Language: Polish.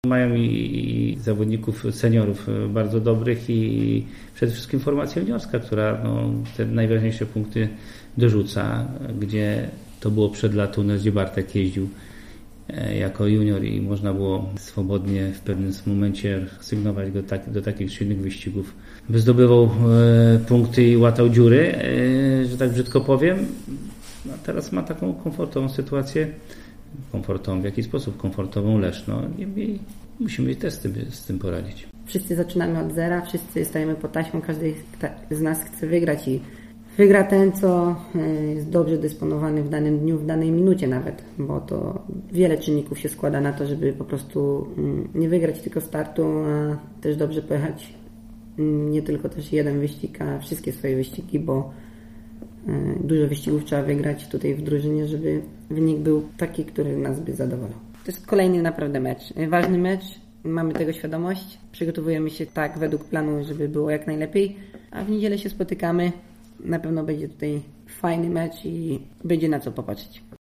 Mają i zawodników, seniorów bardzo dobrych i przede wszystkim formacja juniorska, która te najważniejsze punkty dorzuca, gdzie to było przed laty, gdzie Bartek jeździł jako junior i można było swobodnie w pewnym momencie sygnować go do takich czy innych wyścigów. By zdobywał punkty i łatał dziury, że tak brzydko powiem. A teraz ma taką komfortową sytuację. Komfortową, w jaki sposób komfortową Leszno i musimy też z tym poradzić. Wszyscy zaczynamy od zera, wszyscy stajemy pod taśmą, każdy z nas chce wygrać i wygra ten, co jest dobrze dysponowany w danym dniu, w danej minucie nawet, bo to wiele czynników się składa na to, żeby po prostu nie wygrać tylko startu, a też dobrze pojechać nie tylko też jeden wyścig, a wszystkie swoje wyścigi, bo dużo wyścigów trzeba wygrać tutaj w drużynie, żeby wynik był taki, który nas by zadowalał. To jest kolejny naprawdę mecz. Ważny mecz, mamy tego świadomość, przygotowujemy się tak według planu, żeby było jak najlepiej, a w niedzielę się spotykamy. Na pewno będzie tutaj fajny mecz i będzie na co popatrzeć.